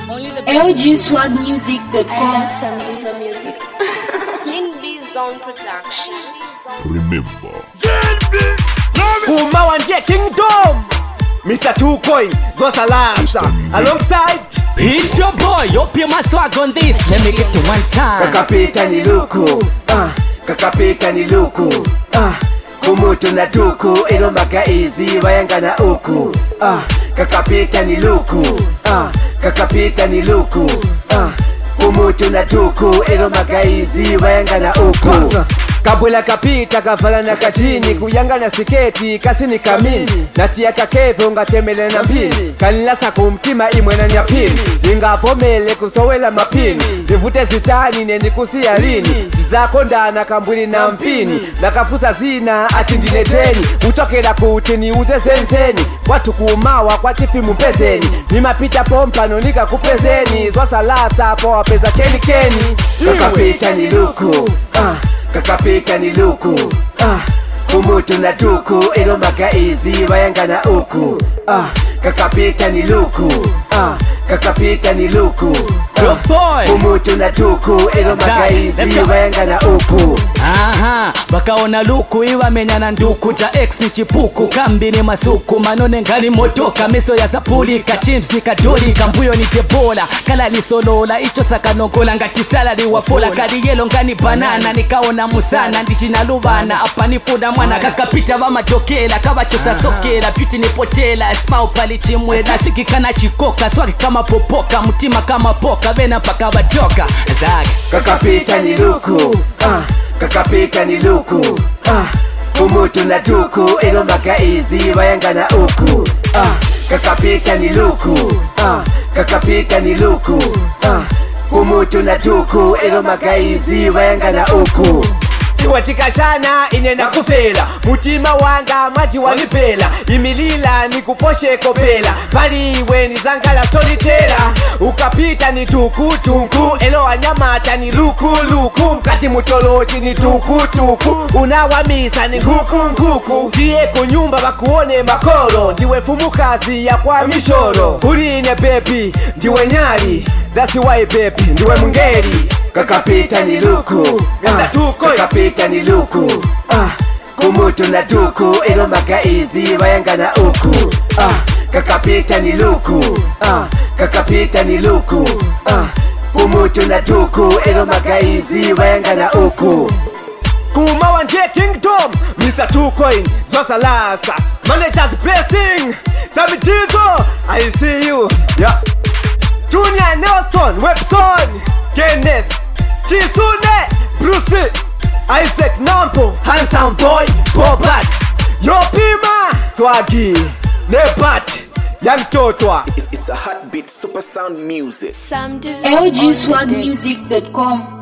LGSwagmusic.com. Music. Jinbi Zone Production. Remember. Kuma Wandie Kingdom, Mr. 2Coin, Zosalasa, alongside It's your boy, Opie my swag on this. Let me get to one time. Kakapita ni luku, kakapita ni luku, kumutu na tuku, ilo magaizi, wayanga na uku, kakapita ni luku, kakapita ni luku, kumutu na tuku, ilo magaizi, wayanga na uku. Kabula kapita kavala na katini, kuyanga na siketi kasini kamini, natia kakeve ungatemele na mpini, kanilasa kumtima imwena nyapini, ingavomele kusowela mapini, nivute zitani neni kusia lini, zako ndana kambuli na mpini, nakafusa zina ati ndineteni, utokela kutini uze zenzeni, watu kumawa kwa chifi mpezeni, nimapita pompano nika kupezeni, zwasalasa po wapeza keni keni. Kakapita ni luku, kakapita ni luku, kumutu na tuku, ilo magaizi, wayanga na uku, kakapita ni luku, kakapita ni luku, kumutu na tuku, ilo magaizi, wayanga na uku. Aha, bakaona luku iwa menyana nduku, cha X ni chipuku, kambi ni masuku, manone ngali motoka, meso ya zapulika, chimps ni kadoli, kambuyo ni tebola, kala ni solola, icho sakanongola, ngati salari wafola, kari yelo ngani banana, nikaona musana, ndishi na lubana, apa nifuda mwana, kakapita vama jokela, kawachosa sokela, piti ni potela, smau pali chimwe, nafiki kana chikoka, swagi kama popoka, mutima kama poka, vena paka wajoka, zaga. Kakapita ni luku, kakapita ni luku, kumutu na tuku, ilo magaizi, wayanga na uku, kakapita ni luku, kakapita ni luku, kumutu na tuku, ilo magaizi, wayanga na uku. Kiwa chikashana inena kufela, mutima wanga mati walipela, imilila ni kuposhe kopela, pali iwe ni zangala storyteller, ukapita ni tuku tuku, elo anyamata ni luku luku, mkati mutolochi ni tuku tuku, unawamisa ni nkuku nkuku, tiye kunyumba bakuone makoro, ndiwe fumukazi ya kwa mishoro, urine baby, ndiwe nyari, that's why baby, ndiwe mungeri. Kakapita ni luku, kakapita ni luku, kumutu na tuku, ilo magaizi, wayanga na uku, kakapita ni luku, kakapita ni luku, kumutu na tuku, ilo magaizi, wayanga na uku. Kuma Wandie Kingdom, Mr. 2Coin, Zosalasa, Manager's Blessing, Samitizo, I see you, yeah. Junior Nelson, Webson, Kenneth, Chisune, Bruce, Isaac Nampo, Handsome Boy, Bobat, Yopima, Swagi, Nebat, Young Totwa. It's a heartbeat super sound music. LGSwagmusic.com.